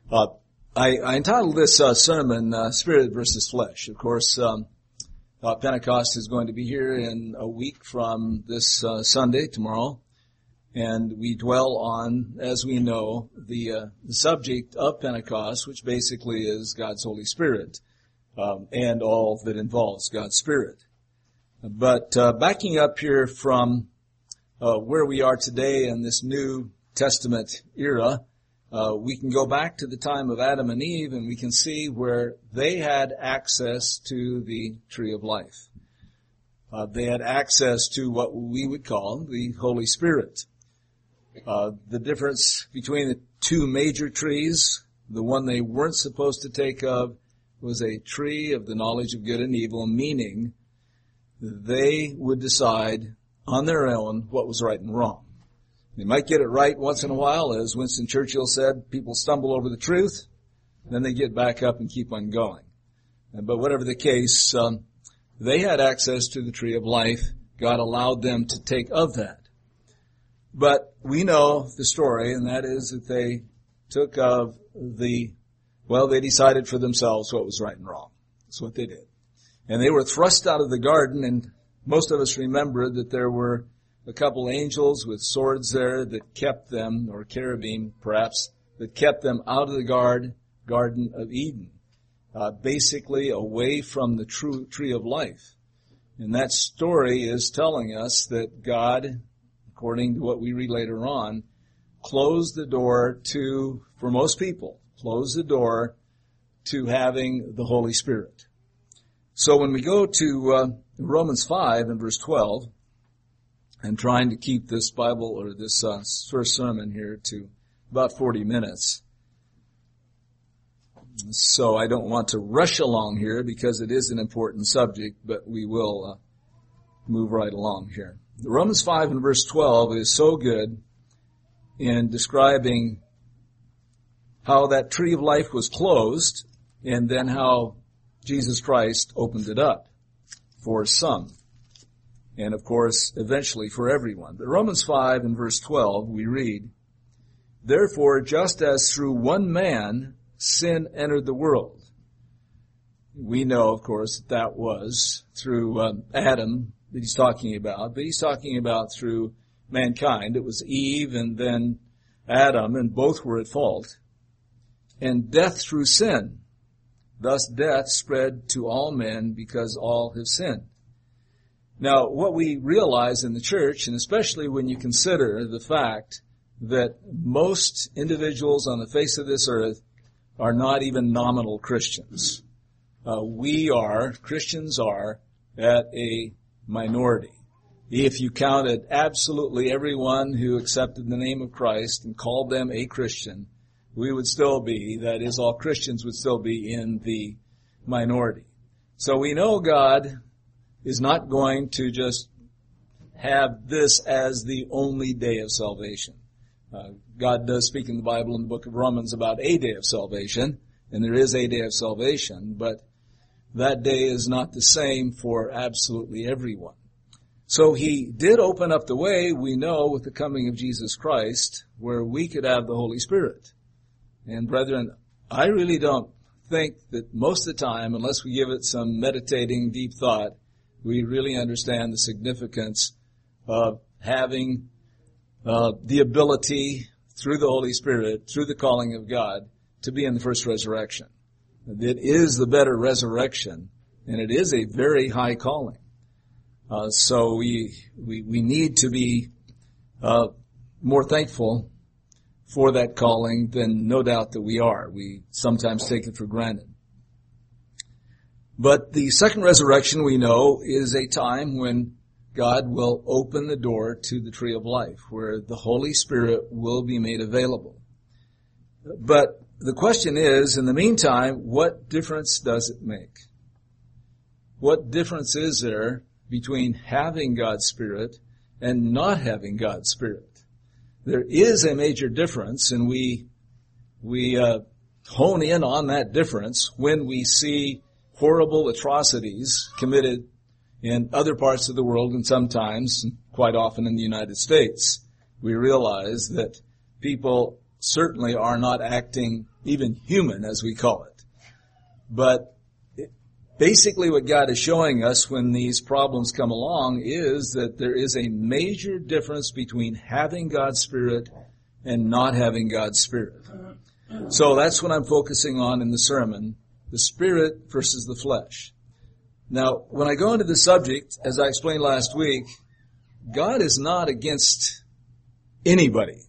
I entitled this sermon, Spirit versus Flesh. Of course, Pentecost is going to be here in a week from this Sunday, tomorrow. And we dwell on, as we know, the subject of Pentecost, which basically is God's Holy Spirit, and all that involves God's Spirit. But backing up here from where we are today in this New Testament era, we can go back to the time of Adam and Eve, and we can see where they had access to the tree of life. They had access to what we would call the Holy Spirit. The difference between the two major trees, the one they weren't supposed to take of, was a tree of the knowledge of good and evil, meaning they would decide on their own what was right and wrong. They might get it right once in a while. As Winston Churchill said, people stumble over the truth, then they get back up and keep on going. But whatever the case, they had access to the tree of life. God allowed them to take of that. But we know the story, and that is that they took of they decided for themselves what was right and wrong. That's what they did. And they were thrust out of the garden, and most of us remember that there were a couple angels with swords there that kept them, or cherubim perhaps, that kept them out of the Garden of Eden, basically away from the true tree of life. And that story is telling us that God, according to what we read later on, closed the door to, for most people, closed the door to having the Holy Spirit. So when we go to Romans 5 and verse 12, and trying to keep this Bible or this first sermon here to about 40 minutes. So I don't want to rush along here because it is an important subject, but we will move right along here. Romans 5 and verse 12 is so good in describing how that tree of life was closed and then how Jesus Christ opened it up for some. And of course, eventually for everyone. But Romans 5 and verse 12, we read, "Therefore, just as through one man sin entered the world." We know, of course, that was through Adam that he's talking about, but he's talking about through mankind. It was Eve and then Adam, and both were at fault. "And death through sin. Thus death spread to all men because all have sinned." Now, what we realize in the church, and especially when you consider the fact that most individuals on the face of this earth are not even nominal Christians. Christians are at a minority. If you counted absolutely everyone who accepted the name of Christ and called them a Christian, we would still be, that is, all Christians would still be in the minority. So we know God is not going to just have this as the only day of salvation. God does speak in the Bible in the book of Romans about a day of salvation, and there is a day of salvation, but that day is not the same for absolutely everyone. So he did open up the way, we know, with the coming of Jesus Christ, where we could have the Holy Spirit. And brethren, I really don't think that most of the time, unless we give it some meditating, deep thought, we really understand the significance of having the ability through the Holy Spirit, through the calling of God, to be in the first resurrection. It is the better resurrection, and it is a very high calling. So we need to be more thankful for that calling than no doubt that we are. We sometimes take it for granted. But the second resurrection, we know, is a time when God will open the door to the tree of life, where the Holy Spirit will be made available. But the question is, in the meantime, what difference does it make? What difference is there between having God's Spirit and not having God's Spirit? There is a major difference, and we hone in on that difference when we see horrible atrocities committed in other parts of the world, and sometimes, quite often in the United States. We realize that people certainly are not acting even human, as we call it. But basically what God is showing us when these problems come along is that there is a major difference between having God's Spirit and not having God's Spirit. So that's what I'm focusing on in the sermon, the Spirit versus the flesh. Now, when I go into the subject, as I explained last week, God is not against anybody.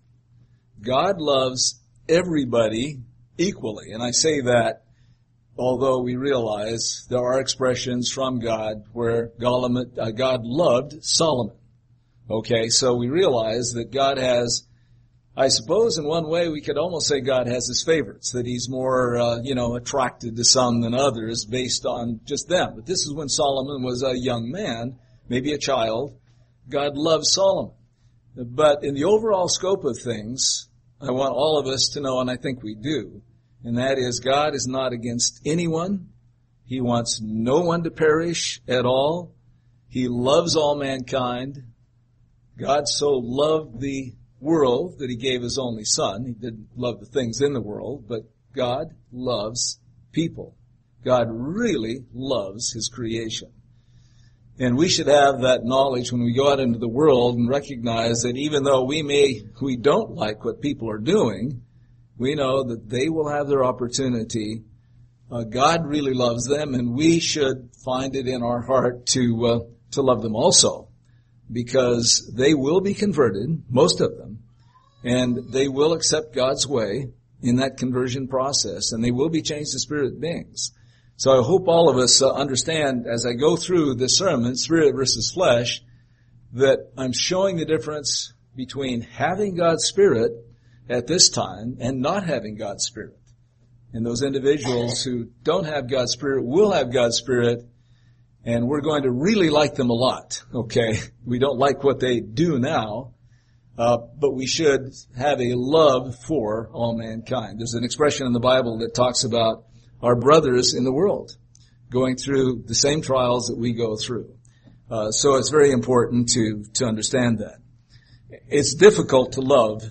God loves everybody equally. And I say that although we realize there are expressions from God where God loved Solomon. Okay, so we realize that God has, I suppose in one way we could almost say God has his favorites, that he's more, attracted to some than others based on just them. But this is when Solomon was a young man, maybe a child. God loved Solomon. But in the overall scope of things, I want all of us to know, and I think we do, and that is God is not against anyone. He wants no one to perish at all. He loves all mankind. God so loved the world that he gave his only son. He didn't love the things in the world, but God loves people. God really loves his creation. And we should have that knowledge when we go out into the world and recognize that even though we don't like what people are doing, we know that they will have their opportunity. God really loves them, and we should find it in our heart to love them also, because they will be converted, most of them, and they will accept God's way in that conversion process, and they will be changed to spirit beings. So I hope all of us understand as I go through this sermon, Spirit versus Flesh, that I'm showing the difference between having God's Spirit at this time and not having God's Spirit. And those individuals who don't have God's Spirit will have God's Spirit, and we're going to really like them a lot, okay? We don't like what they do now, but we should have a love for all mankind. There's an expression in the Bible that talks about our brothers in the world going through the same trials that we go through. So it's very important to understand that. It's difficult to love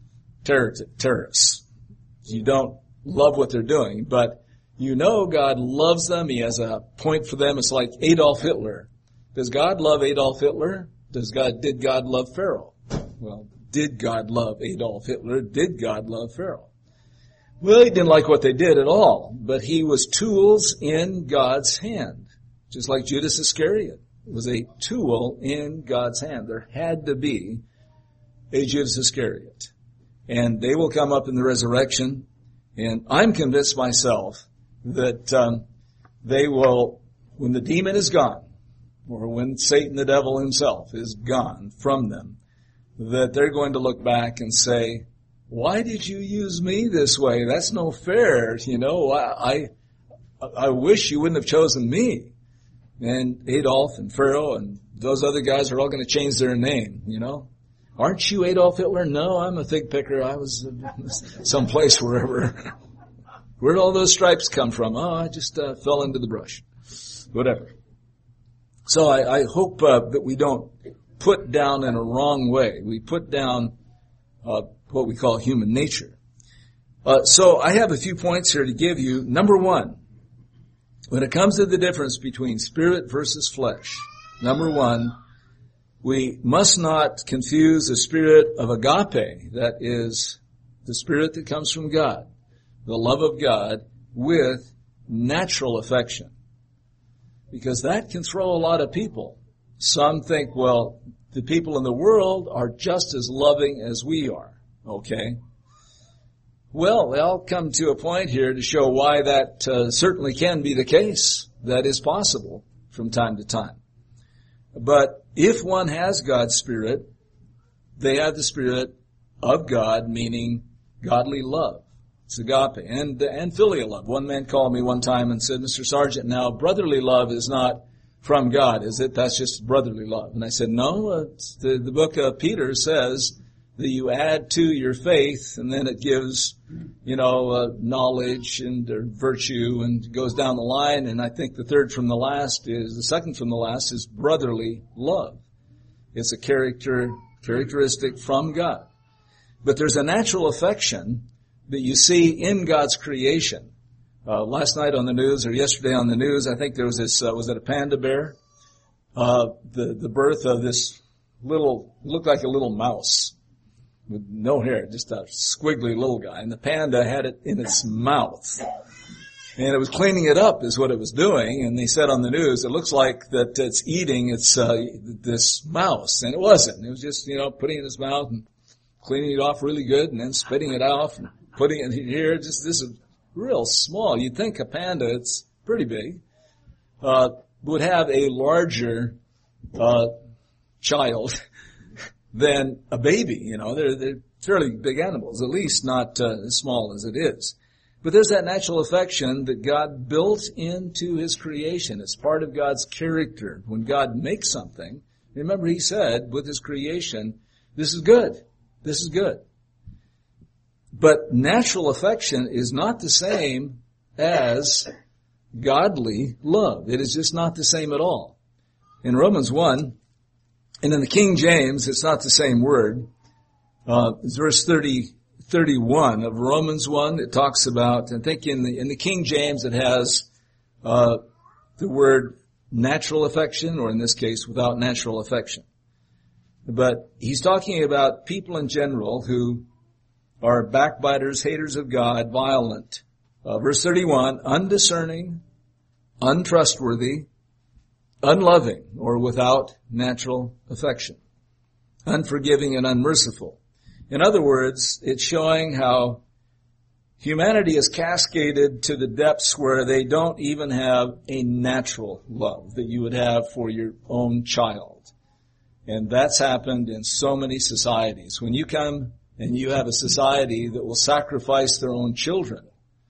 terrorists. You don't love what they're doing, but you know God loves them. He has a point for them. It's like Adolf Hitler. Does God love Adolf Hitler? Did God love Pharaoh? Well, did God love Adolf Hitler? Did God love Pharaoh? Well, he didn't like what they did at all, but he was tools in God's hand, just like Judas Iscariot was a tool in God's hand. There had to be a Judas Iscariot, and they will come up in the resurrection, and I'm convinced myself that they will, when the demon is gone, or when Satan, the devil himself, is gone from them, that they're going to look back and say, why did you use me this way? That's no fair. I wish you wouldn't have chosen me. And Adolf and Pharaoh and those other guys are all going to change their name, Aren't you Adolf Hitler? No, I'm a fig picker. I was someplace wherever. Where'd all those stripes come from? Oh, I just fell into the brush. Whatever. So I hope that we don't put down in a wrong way. We put down what we call human nature. So I have a few points here to give you. Number one, when it comes to the difference between spirit versus flesh, number one, we must not confuse the spirit of agape, that is the spirit that comes from God, the love of God, with natural affection. Because that can throw a lot of people. Some think, well, the people in the world are just as loving as we are. Okay. Well, I'll come to a point here to show why that certainly can be the case. That is possible from time to time. But if one has God's Spirit, they have the Spirit of God, meaning godly love. It's agape and filial love. One man called me one time and said, Mr. Sergeant, now brotherly love is not from God, is it? That's just brotherly love. And I said, no, the book of Peter says that you add to your faith, and then it gives, knowledge and virtue, and goes down the line. And I think the second from the last is brotherly love. It's a characteristic from God. But there's a natural affection that you see in God's creation. Last night on the news, or yesterday on the news, I think there was this, was it a panda bear? The birth of this looked like a little mouse with no hair, just a squiggly little guy. And the panda had it in its mouth. And it was cleaning it up is what it was doing. And they said on the news, it looks like that it's eating this mouse. And it wasn't. It was just, putting it in its mouth and cleaning it off really good and then spitting it off and putting it here. Just this is real small. You'd think a panda, it's pretty big, would have a larger child than a baby. They're fairly big animals, at least not as small as it is. But there's that natural affection that God built into His creation. It's part of God's character. When God makes something, remember He said with His creation, this is good. This is good. But natural affection is not the same as godly love. It is just not the same at all. In Romans 1, and in the King James, it's not the same word. It's verse 31 of Romans 1. It talks about, I think in the King James it has the word natural affection, or in this case, without natural affection. But he's talking about people in general who are backbiters, haters of God, violent. Verse 31, undiscerning, untrustworthy, unloving, or without natural affection, unforgiving and unmerciful. In other words, it's showing how humanity is cascaded to the depths where they don't even have a natural love that you would have for your own child. And that's happened in so many societies. When you come and you have a society that will sacrifice their own children,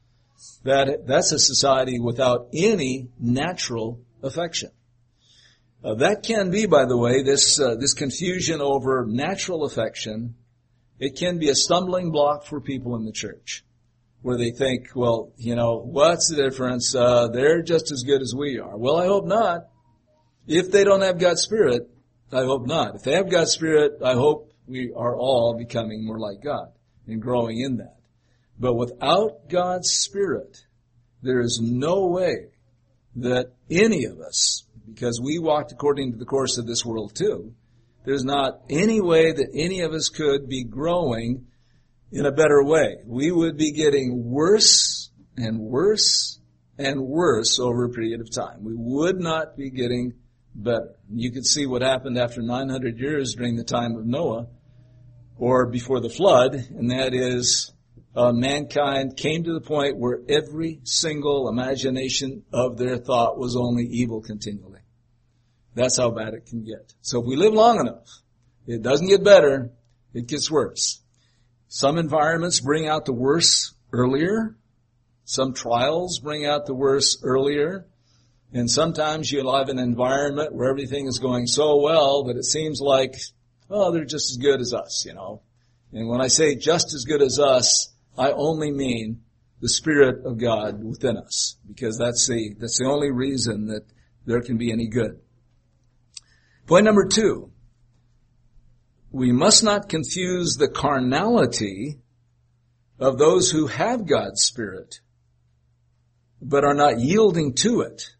that's a society without any natural affection. That can be, by the way, this confusion over natural affection. It can be a stumbling block for people in the church, where they think, well, what's the difference? They're just as good as we are. Well, I hope not. If they don't have God's Spirit, I hope not. If they have God's Spirit, I hope we are all becoming more like God and growing in that. But without God's Spirit, there is no way that any of us, because we walked according to the course of this world too, there's not any way that any of us could be growing in a better way. We would be getting worse and worse and worse over a period of time. We would not be getting better. You could see what happened after 900 years during the time of Noah, or before the flood, and that is mankind came to the point where every single imagination of their thought was only evil continually. That's how bad it can get. So if we live long enough, it doesn't get better, it gets worse. Some environments bring out the worst earlier. Some trials bring out the worst earlier. And sometimes you live in an environment where everything is going so well that it seems like, oh, they're just as good as us, And when I say just as good as us, I only mean the Spirit of God within us, because that's the only reason that there can be any good. Point number 2, we must not confuse the carnality of those who have God's Spirit, but are not yielding to it,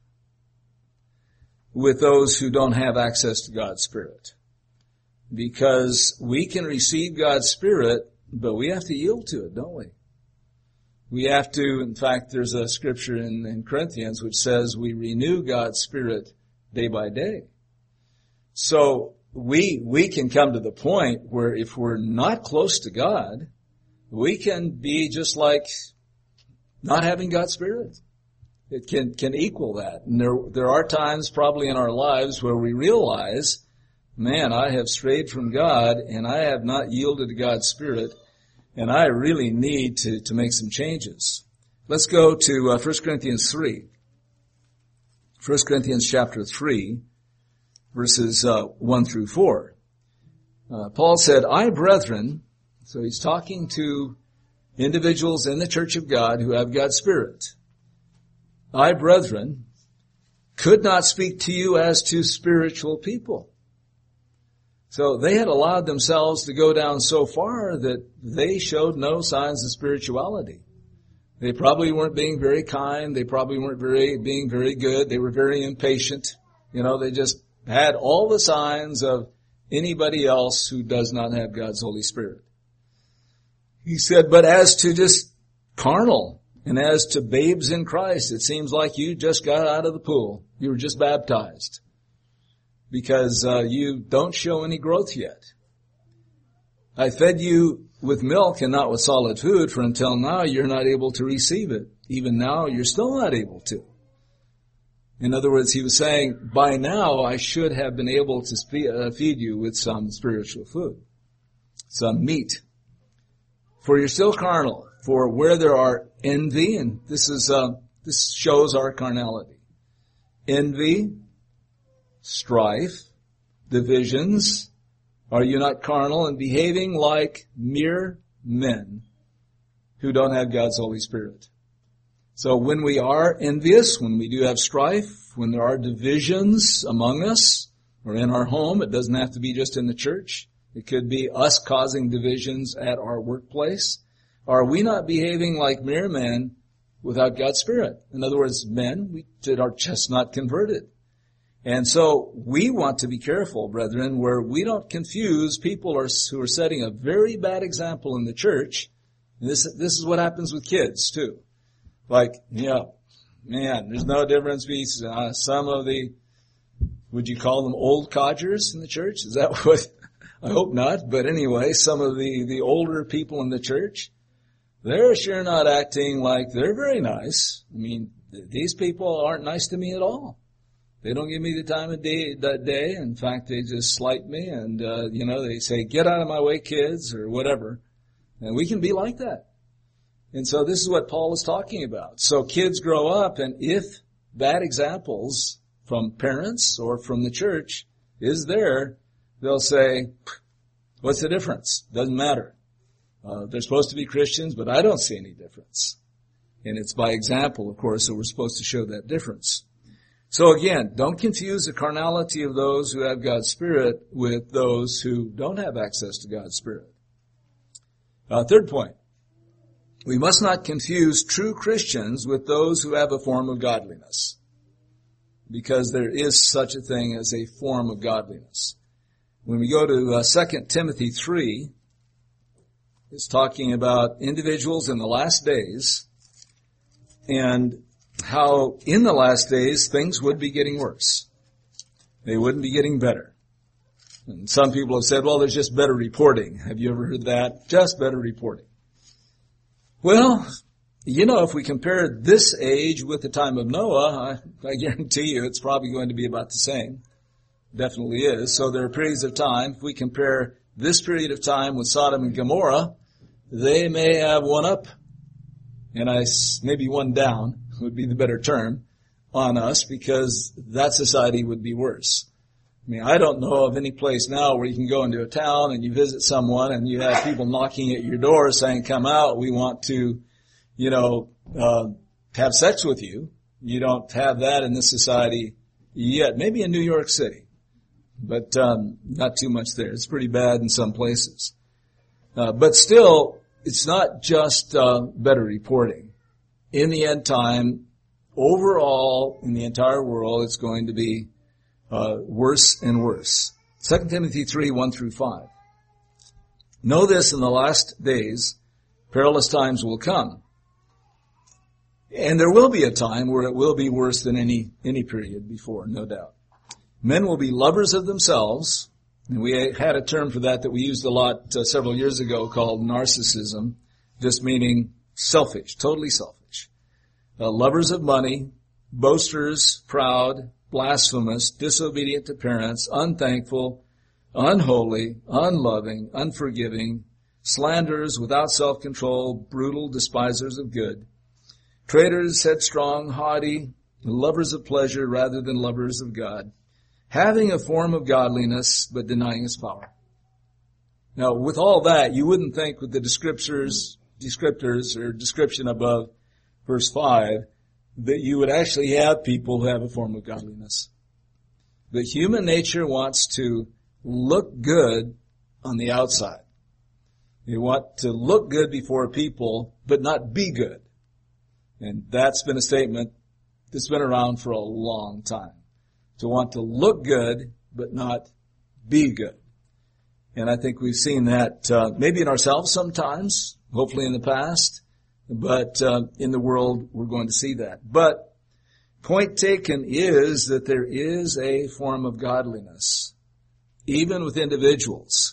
with those who don't have access to God's Spirit. Because we can receive God's Spirit, but we have to yield to it, don't we? We have to, in fact, there's a scripture in Corinthians which says we renew God's Spirit day by day. So we can come to the point where if we're not close to God, we can be just like not having God's Spirit. It can equal that. And there are times probably in our lives where we realize, man, I have strayed from God and I have not yielded to God's Spirit, and I really need to make some changes. Let's go to 1 Corinthians 3. 1 Corinthians chapter 3. Verses 1 through 4. Paul said, I, brethren, so he's talking to individuals in the church of God who have God's Spirit. I, brethren, could not speak to you as to spiritual people, So they had allowed themselves to go down so far that they showed no signs of spirituality. They probably weren't being very kind. They probably weren't being very good. They were very impatient. They just had all the signs of anybody else who does not have God's Holy Spirit. He said, but as to just carnal and as to babes in Christ, it seems like you just got out of the pool. You were just baptized because you don't show any growth yet. I fed you with milk and not with solid food, for until now you're not able to receive it. Even now you're still not able to. In other words, he was saying, by now I should have been able to feed you with some spiritual food, some meat. For you're still carnal. For where there are envy, and this shows our carnality. Envy, strife, divisions. Are you not carnal and behaving like mere men who don't have God's Holy Spirit? So when we are envious, when we do have strife, when there are divisions among us or in our home, it doesn't have to be just in the church. It could be us causing divisions at our workplace. Are we not behaving like mere men without God's Spirit? In other words, men that are just not converted. And so we want to be careful, brethren, where we don't confuse people who are setting a very bad example in the church. And this is what happens with kids too. Like, there's no difference between some of the, would you call them old codgers in the church? Is that what? I hope not. But anyway, some of the older people in the church, they're sure not acting like they're very nice. I mean, these people aren't nice to me at all. They don't give me the time of day that day. In fact, they just slight me and, they say, get out of my way, kids, or whatever. And we can be like that. And so this is what Paul is talking about. So kids grow up, and if bad examples from parents or from the church is there, they'll say, what's the difference? Doesn't matter. They're supposed to be Christians, but I don't see any difference. And it's by example, of course, that we're supposed to show that difference. So again, don't confuse the carnality of those who have God's Spirit with those who don't have access to God's Spirit. Third point. We must not confuse true Christians with those who have a form of godliness, because there is such a thing as a form of godliness. When we go to 2 Timothy 3, it's talking about individuals in the last days and how in the last days things would be getting worse. They wouldn't be getting better. And some people have said, well, there's just better reporting. Have you ever heard that? Just better reporting. Well, if we compare this age with the time of Noah, I guarantee you it's probably going to be about the same. Definitely is. So there are periods of time. If we compare this period of time with Sodom and Gomorrah, they may have one up, and maybe one down would be the better term on us, because that society would be worse. I mean, I don't know of any place now where you can go into a town and you visit someone and you have people knocking at your door saying, come out, we want to, have sex with you. You don't have that in this society yet. Maybe in New York City, but not too much there. It's pretty bad in some places. But still, it's not just better reporting. In the end time, overall, in the entire world, it's going to be worse and worse. 2 Timothy 3, 1 through 5. Know this, in the last days, perilous times will come. And there will be a time where it will be worse than any period before, no doubt. Men will be lovers of themselves, and we had a term for that we used a lot several years ago called narcissism, just meaning selfish, totally selfish. Lovers of money, boasters, proud, blasphemous, disobedient to parents, unthankful, unholy, unloving, unforgiving, slanderers, without self-control, brutal, despisers of good, traitors, headstrong, haughty, lovers of pleasure rather than lovers of God, having a form of godliness but denying its power. Now, with all that, you wouldn't think with the descriptors or description above verse 5 that you would actually have people who have a form of godliness. But human nature wants to look good on the outside. They want to look good before people, but not be good. And that's been a statement that's been around for a long time. To want to look good, but not be good. And I think we've seen that maybe in ourselves sometimes, hopefully in the past, but in the world we're going to see that. But point taken is that there is a form of godliness, even with individuals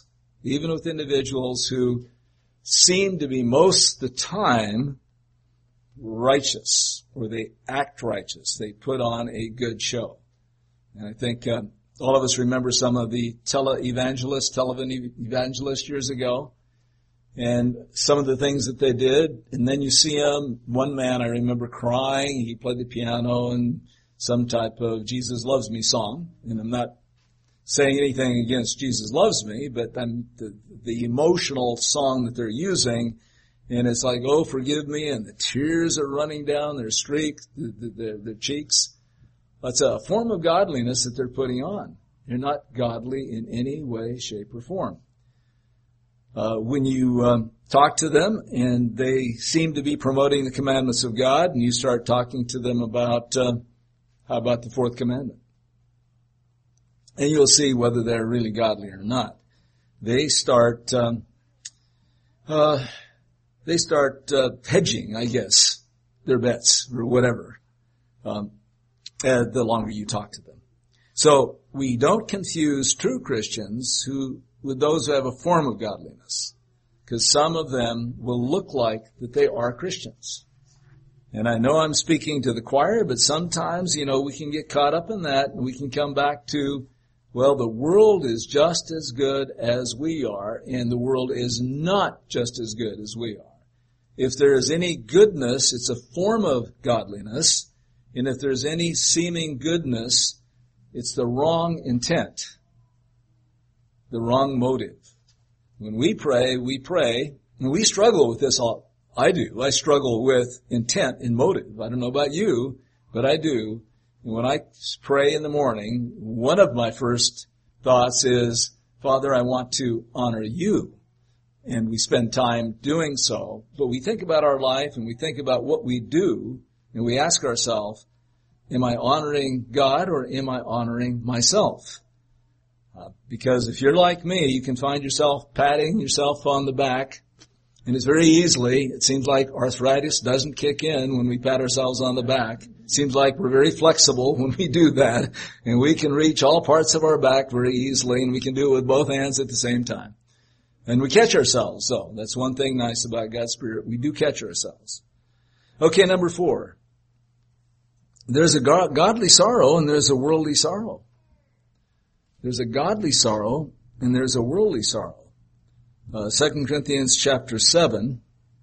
who seem to be most of the time righteous, or they act righteous. They put on a good show. And I think all of us remember some of the televangelists years ago, and some of the things that they did. And then you see them. One man I remember crying. He played the piano and some type of Jesus Loves Me song. And I'm not saying anything against Jesus Loves Me, but the emotional song that they're using, and it's like, oh, forgive me, and the tears are running down their their cheeks. That's a form of godliness that they're putting on. They're not godly in any way, shape, or form. When you talk to them and they seem to be promoting the commandments of God, and you start talking to them about, how about the fourth commandment? And you'll see whether they're really godly or not. They start hedging, I guess, their bets or whatever, the longer you talk to them. So we don't confuse true Christians with those who have a form of godliness, because some of them will look like that they are Christians. And I know I'm speaking to the choir, but sometimes, we can get caught up in that, and we can come back to, well, the world is just as good as we are, and the world is not just as good as we are. If there is any goodness, it's a form of godliness, and if there's any seeming goodness, it's the wrong intent, the wrong motive. When we pray, and we struggle with this all. I do. I struggle with intent and motive. I don't know about you, but I do. And when I pray in the morning, one of my first thoughts is, Father, I want to honor you. And we spend time doing so. But we think about our life and we think about what we do, and we ask ourselves, am I honoring God or am I honoring myself? Because if you're like me, you can find yourself patting yourself on the back, and it's very easily, it seems like arthritis doesn't kick in when we pat ourselves on the back. It seems like we're very flexible when we do that, and we can reach all parts of our back very easily, and we can do it with both hands at the same time. And we catch ourselves, so that's one thing nice about God's Spirit. We do catch ourselves. Okay, number 4. There's a godly sorrow and there's a worldly sorrow. There's a godly sorrow and there's a worldly sorrow. 2 Corinthians chapter 7.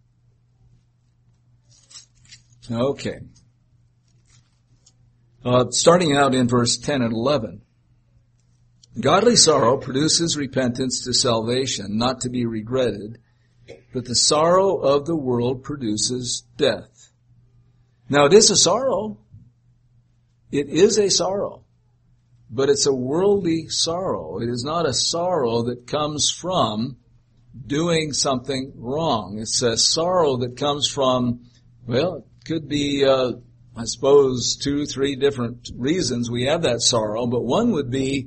Okay. Starting out in verse 10 and 11. Godly sorrow produces repentance to salvation, not to be regretted, but the sorrow of the world produces death. Now it is a sorrow. It is a sorrow, but it's a worldly sorrow. It is not a sorrow that comes from doing something wrong. It's a sorrow that comes from, well, it could be, I suppose, 2, 3 different reasons we have that sorrow, but one would be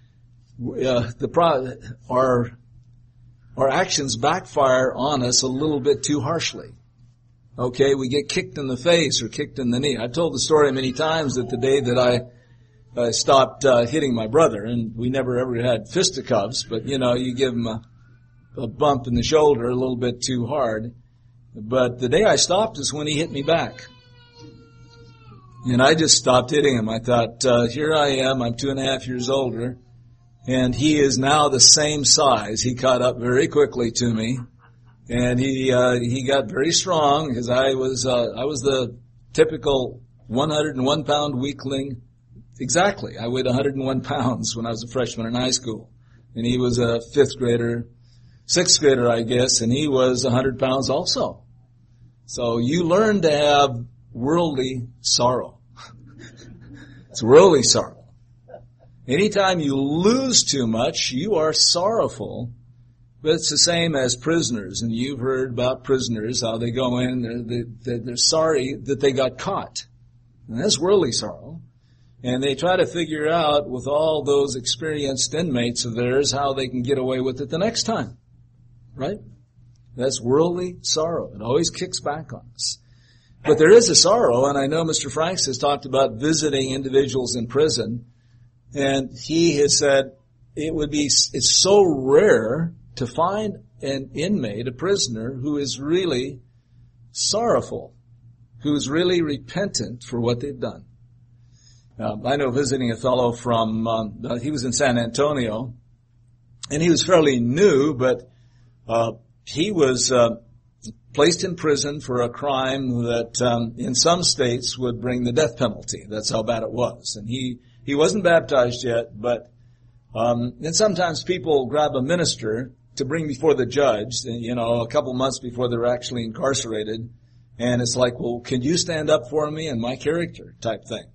our actions backfire on us a little bit too harshly. Okay, we get kicked in the face or kicked in the knee. I've told the story many times that the day that I stopped hitting my brother, and we never ever had fisticuffs, but you give him a bump in the shoulder a little bit too hard. But the day I stopped is when he hit me back. And I just stopped hitting him. I thought, here I am, I'm 2.5 years older, and he is now the same size. He caught up very quickly to me. And he got very strong because I was the typical 101 pound weakling. Exactly. I weighed 101 pounds when I was a freshman in high school. And he was a 6th grader, I guess, and he was 100 pounds also. So you learn to have worldly sorrow. It's worldly sorrow. Anytime you lose too much, you are sorrowful. But it's the same as prisoners, and you've heard about prisoners, how they go in, they're sorry that they got caught. And that's worldly sorrow. And they try to figure out, with all those experienced inmates of theirs, how they can get away with it the next time. Right? That's worldly sorrow. It always kicks back on us. But there is a sorrow, and I know Mr. Franks has talked about visiting individuals in prison, and he has said it's so rare to find an inmate, a prisoner, who is really sorrowful, who is really repentant for what they've done. I know visiting a fellow from, he was in San Antonio, and he was fairly new, but he was placed in prison for a crime that in some states would bring the death penalty. That's how bad it was. And he wasn't baptized yet, but and sometimes people grab a minister to bring before the judge, a couple months before they're actually incarcerated. And it's like, well, can you stand up for me and my character type thing?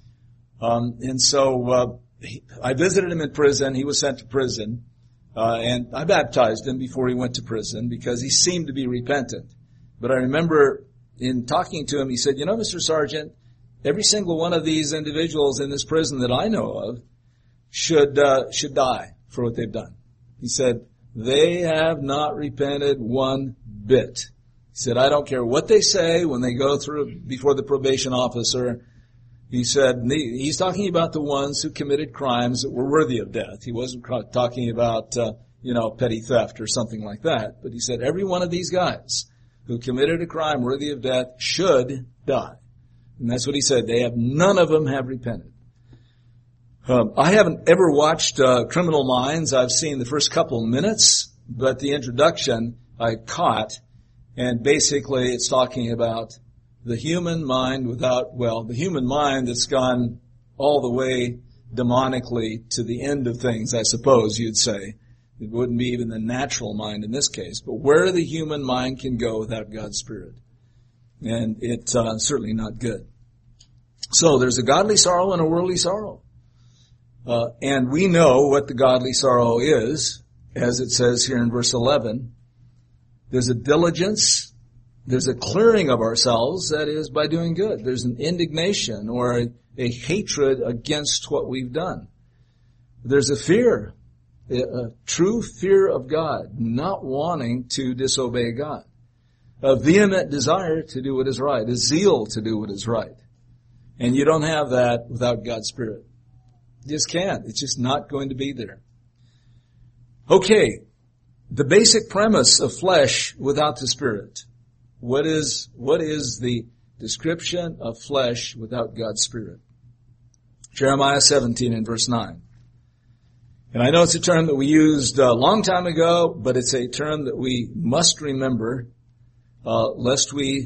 And so I visited him in prison. He was sent to prison. And I baptized him before he went to prison because he seemed to be repentant. But I remember in talking to him, he said, Mr. Sergeant, every single one of these individuals in this prison that I know of should die for what they've done. He said, they have not repented one bit. He said, I don't care what they say when they go through before the probation officer. He said, he's talking about the ones who committed crimes that were worthy of death. He wasn't talking about, petty theft or something like that. But he said, every one of these guys who committed a crime worthy of death should die. And that's what he said. None of them have repented. I haven't ever watched Criminal Minds. I've seen the first couple minutes, but the introduction I caught, and basically it's talking about the human mind the human mind that's gone all the way demonically to the end of things, I suppose you'd say. It wouldn't be even the natural mind in this case, but where the human mind can go without God's Spirit. And it's certainly not good. So there's a godly sorrow and a worldly sorrow. And we know what the godly sorrow is, as it says here in verse 11. There's a diligence, there's a clearing of ourselves, that is, by doing good. There's an indignation or a hatred against what we've done. There's a fear, a true fear of God, not wanting to disobey God. A vehement desire to do what is right, a zeal to do what is right. And you don't have that without God's Spirit. You just can't. It's just not going to be there. Okay, the basic premise of flesh without the Spirit. What is the description of flesh without God's Spirit? Jeremiah 17 and verse 9. And I know it's a term that we used a long time ago, but it's a term that we must remember, lest we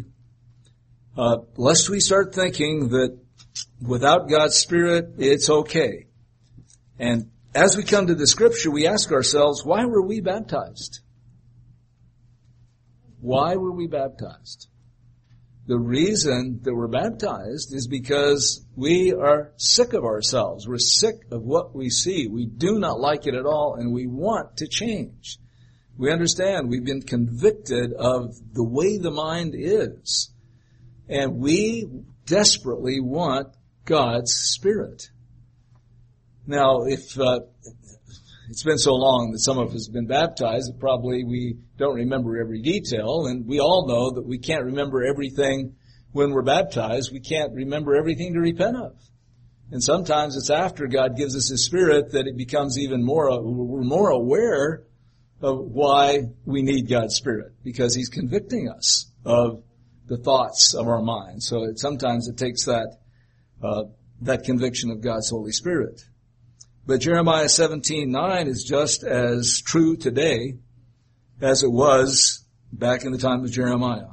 start thinking that without God's Spirit, it's okay. And as we come to the Scripture, we ask ourselves, why were we baptized? Why were we baptized? The reason that we're baptized is because we are sick of ourselves. We're sick of what we see. We do not like it at all, and we want to change. We understand we've been convicted of the way the mind is, and we desperately want God's Spirit. Now, if it's been so long that some of us have been baptized that probably we don't remember every detail, and we all know that we can't remember everything when we're baptized. We can't remember everything to repent of. And sometimes it's after God gives us His Spirit that it becomes even more, we're more aware of why we need God's Spirit, because He's convicting us of the thoughts of our mind. So sometimes it takes that conviction of God's Holy Spirit. But Jeremiah 17:9 is just as true today as it was back in the time of Jeremiah.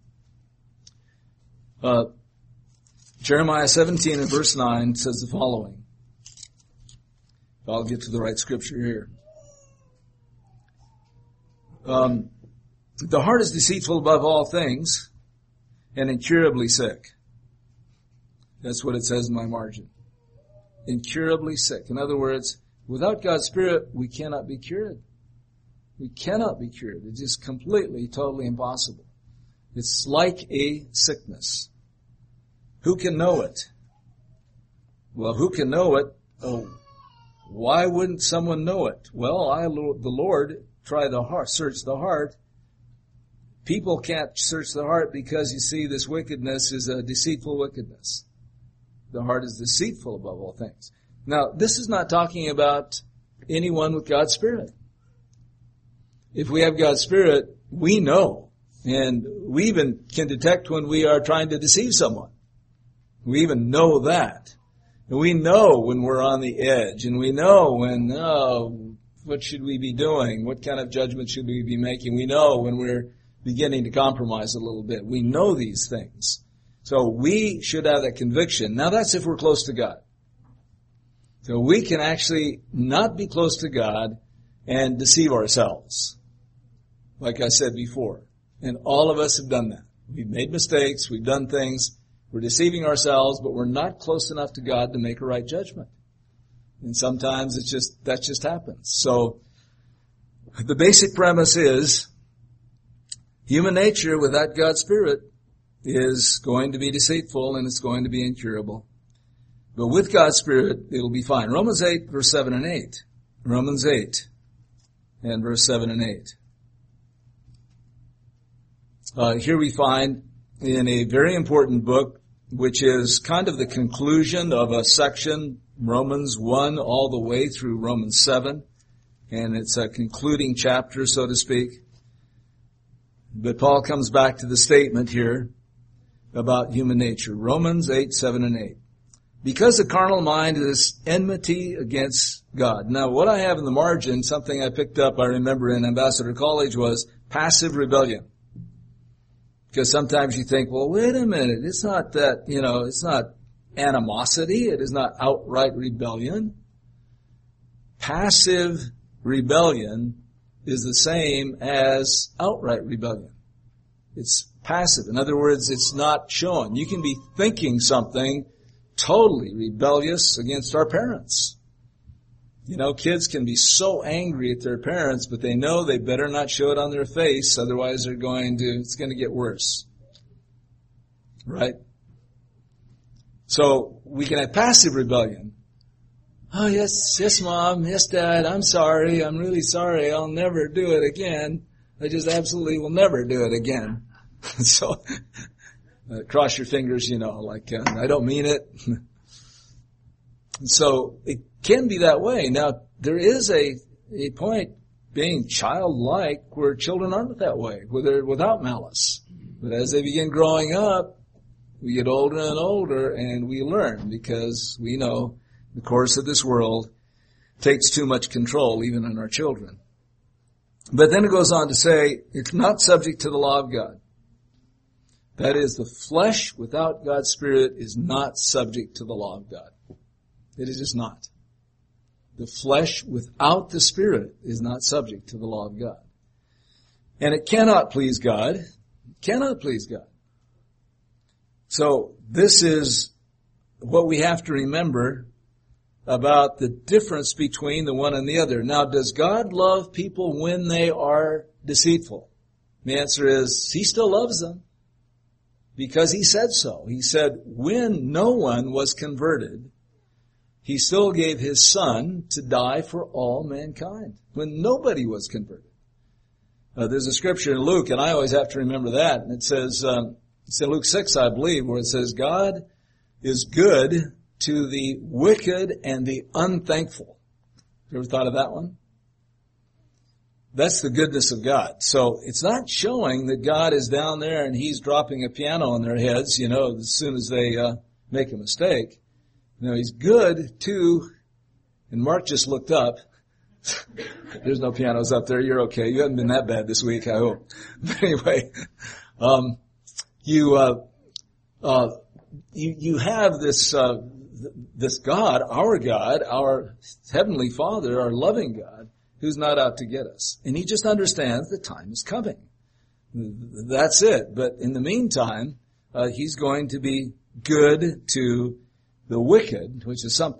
Jeremiah 17 and verse 9 says the following. I'll get to the right scripture here. The heart is deceitful above all things and incurably sick. That's what it says in my margin. incurably sick. In other words, without God's Spirit, we cannot be cured. We cannot be cured. It's just completely, totally impossible. It's like a sickness. Who can know it? Well, who can know it? Oh, why wouldn't someone know it? Well, the Lord, try the heart, search the heart. People can't search the heart because, you see, this wickedness is a deceitful wickedness. The heart is deceitful above all things. Now, this is not talking about anyone with God's Spirit. If we have God's Spirit, we know. And we even can detect when we are trying to deceive someone. We even know that. And we know when we're on the edge. And we know when, what should we be doing? What kind of judgment should we be making? We know when we're beginning to compromise a little bit. We know these things. So we should have that conviction. Now that's if we're close to God. So we can actually not be close to God and deceive ourselves. Like I said before. And all of us have done that. We've made mistakes. We've done things. We're deceiving ourselves, but we're not close enough to God to make a right judgment. And sometimes that just happens. So the basic premise is human nature without God's Spirit is going to be deceitful and it's going to be incurable. But with God's Spirit, it'll be fine. Romans 8, verse 7 and 8. Romans 8 and verse 7 and 8. Here we find in a very important book, which is kind of the conclusion of a section, Romans 1 all the way through Romans 7. And it's a concluding chapter, so to speak. But Paul comes back to the statement here about human nature. Romans 8, 7 and 8. Because the carnal mind is enmity against God. Now, what I have in the margin, something I picked up, I remember in Ambassador College, was passive rebellion. Because sometimes you think, well, wait a minute, it's not that, it's not animosity, it is not outright rebellion. Passive rebellion is the same as outright rebellion. It's passive. In other words, it's not shown. You can be thinking something totally rebellious against our parents. Kids can be so angry at their parents, but they know they better not show it on their face, otherwise it's going to get worse. Right? So we can have passive rebellion. Oh, yes, Mom, yes, Dad, I'm sorry, I'm really sorry, I'll never do it again. I just absolutely will never do it again. So, cross your fingers, I don't mean it. So, it can be that way. Now, there is a point being childlike where children aren't that way, where they're without malice. But as they begin growing up, we get older and older and we learn because we know the course of this world takes too much control even in our children. But then it goes on to say, it's not subject to the law of God. That is, the flesh without God's Spirit is not subject to the law of God. It is just not. The flesh without the Spirit is not subject to the law of God. And it cannot please God. It cannot please God. So this is what we have to remember about the difference between the one and the other. Now, does God love people when they are deceitful? The answer is, He still loves them. Because He said so. He said, when no one was converted, He still gave His Son to die for all mankind. When nobody was converted. There's a scripture in Luke, and I always have to remember that. And it says, it's in Luke 6, I believe, where it says, God is good to the wicked and the unthankful. You ever thought of that one? That's the goodness of God. So it's not showing that God is down there and He's dropping a piano on their heads, as soon as they make a mistake. He's good to, and Mark just looked up. There's no pianos up there. You're okay. You haven't been that bad this week, I hope. But anyway, you have this God, our Heavenly Father, our loving God, who's not out to get us. And He just understands the time is coming. That's it. But in the meantime, He's going to be good to the wicked, which is something.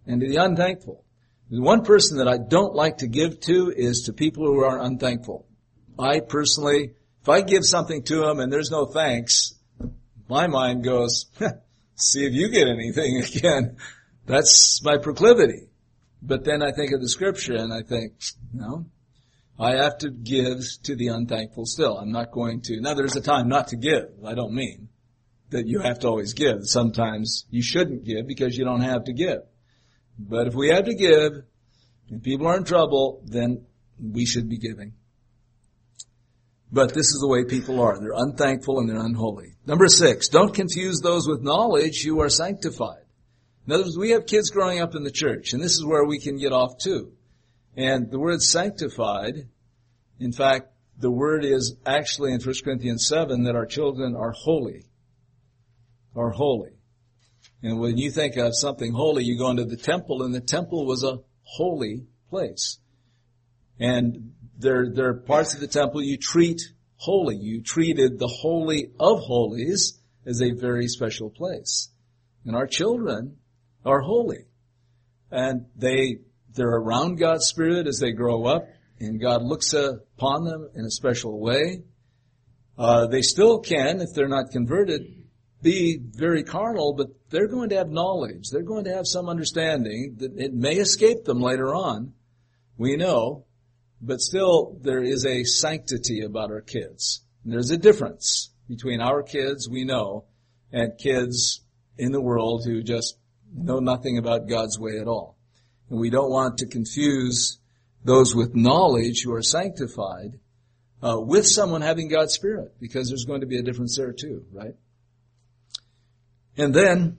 and to the unthankful. The one person that I don't like to give to is to people who are unthankful. I personally, if I give something to them and there's no thanks, my mind goes, see if you get anything again. That's my proclivity. But then I think of the scripture and I think, no, I have to give to the unthankful still. I'm not going to. Now there's a time not to give. I don't mean that you have to always give. Sometimes you shouldn't give because you don't have to give. But if we have to give and people are in trouble, then we should be giving. But this is the way people are. They're unthankful and they're unholy. Number 6, don't confuse those with knowledge who are sanctified. In other words, we have kids growing up in the church, and this is where we can get off too. And the word sanctified, in fact, the word is actually in 1 Corinthians 7 that our children are holy. Are holy. And when you think of something holy, you go into the temple, and the temple was a holy place. And there are parts of the temple you treat holy. You treated the Holy of Holies as a very special place. And our children are holy. And they're around God's Spirit as they grow up, and God looks upon them in a special way. They still can, if they're not converted, be very carnal, but they're going to have knowledge. They're going to have some understanding that it may escape them later on. We know. But still, there is a sanctity about our kids. And there's a difference between our kids, we know, and kids in the world who just know nothing about God's way at all. And we don't want to confuse those with knowledge who are sanctified with someone having God's Spirit, because there's going to be a difference there too, right? And then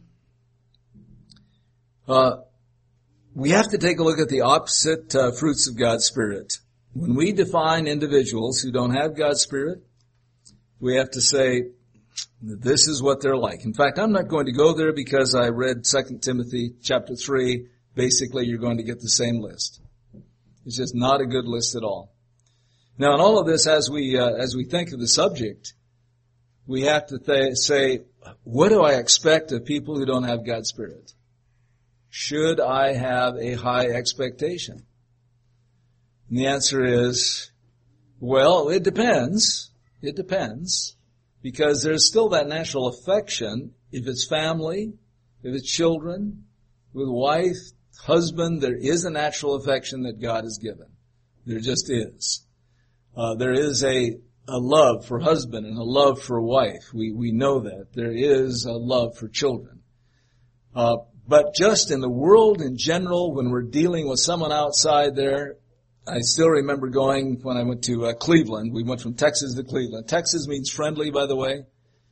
we have to take a look at the opposite fruits of God's Spirit. When we define individuals who don't have God's Spirit, we have to say, this is what they're like. In fact, I'm not going to go there because I read 2 Timothy chapter 3. Basically, you're going to get the same list. It's just not a good list at all. Now, in all of this, as we think of the subject, we have to say, what do I expect of people who don't have God's Spirit? Should I have a high expectation? And the answer is, well, it depends. It depends. Because there's still that natural affection. If it's family, if it's children, with wife, husband, there is a natural affection that God has given. There just is. There is a love for husband and a love for wife. We know that. There is a love for children. But just in the world in general, when we're dealing with someone outside there, I still remember going when I went to Cleveland. We went from Texas to Cleveland. Texas means friendly, by the way.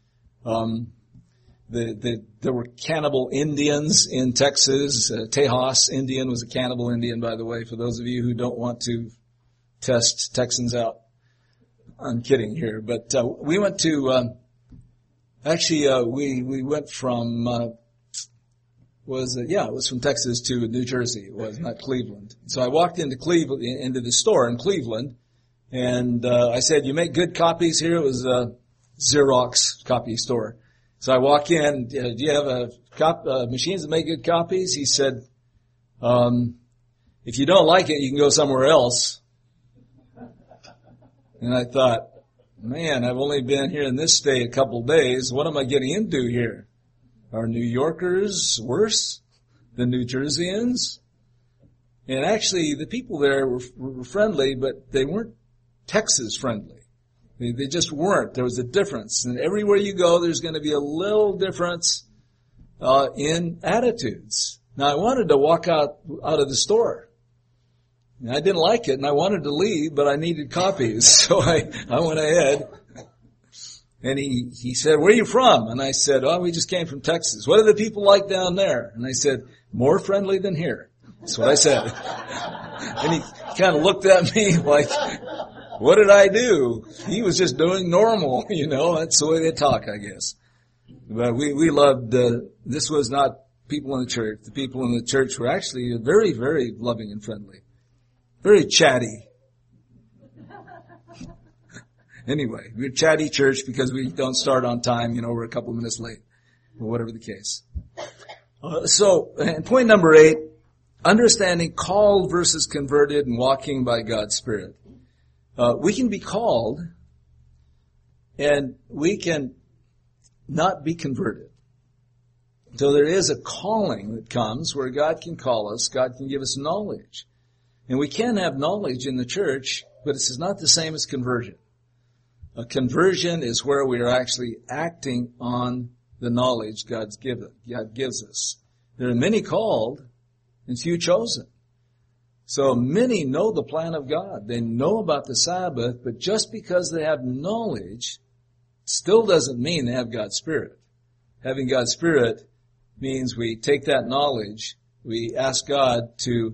There were cannibal Indians in Texas. Tejas Indian was a cannibal Indian, by the way, for those of you who don't want to test Texans out. I'm kidding here. But we went to, we went from, it was from Texas to New Jersey. It was not Cleveland. So I walked into Cleveland, into the store in Cleveland, and I said, "You make good copies here?" It was a Xerox copy store. So I walk in. "Do you have machines that make good copies?" He said, "If you don't like it, you can go somewhere else." And I thought, man, I've only been here in this state a couple of days. What am I getting into here? Are New Yorkers worse than New Jerseyans? And actually, the people there were friendly, but they weren't Texas friendly. They just weren't. There was a difference. And everywhere you go, there's going to be a little difference in attitudes. Now, I wanted to walk out of the store. And I didn't like it, and I wanted to leave, but I needed copies. So I went ahead. And he said, "Where are you from?" And I said, "Oh, we just came from Texas." "What are the people like down there?" And I said, "More friendly than here." That's what I said. And he kind of looked at me like, what did I do? He was just doing normal, That's the way they talk, I guess. But we loved, this was not people in the church. The people in the church were actually very, very loving and friendly. Very chatty. Anyway, we're a chatty church because we don't start on time, we're a couple of minutes late, or whatever the case. And point number 8, understanding called versus converted and walking by God's Spirit. We can be called and we can not be converted. So there is a calling that comes where God can call us, God can give us knowledge. And we can have knowledge in the church, but this is not the same as conversion. A conversion is where we are actually acting on the knowledge God gives us. There are many called and few chosen. So many know the plan of God. They know about the Sabbath, but just because they have knowledge still doesn't mean they have God's Spirit. Having God's Spirit means we take that knowledge, we ask God to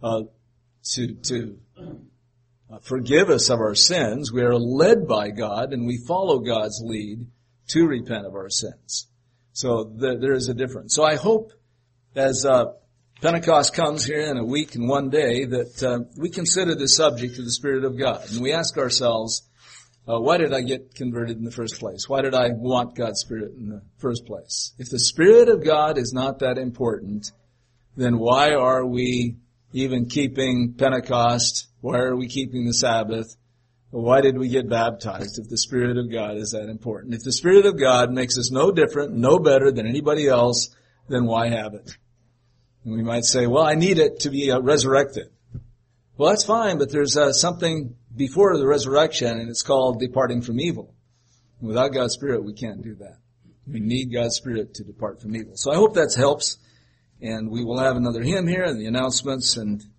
forgive us of our sins. We are led by God, and we follow God's lead to repent of our sins. So there is a difference. So I hope as Pentecost comes here in a week and one day that we consider the subject of the Spirit of God. And we ask ourselves, why did I get converted in the first place? Why did I want God's Spirit in the first place? If the Spirit of God is not that important, then why are we even keeping Pentecost? Why are we keeping the Sabbath? Why did we get baptized if the Spirit of God is that important? If the Spirit of God makes us no different, no better than anybody else, then why have it? And we might say, well, I need it to be resurrected. Well, that's fine, but there's something before the resurrection, and it's called departing from evil. And without God's Spirit, we can't do that. We need God's Spirit to depart from evil. So I hope that helps, and we will have another hymn here and the announcements, and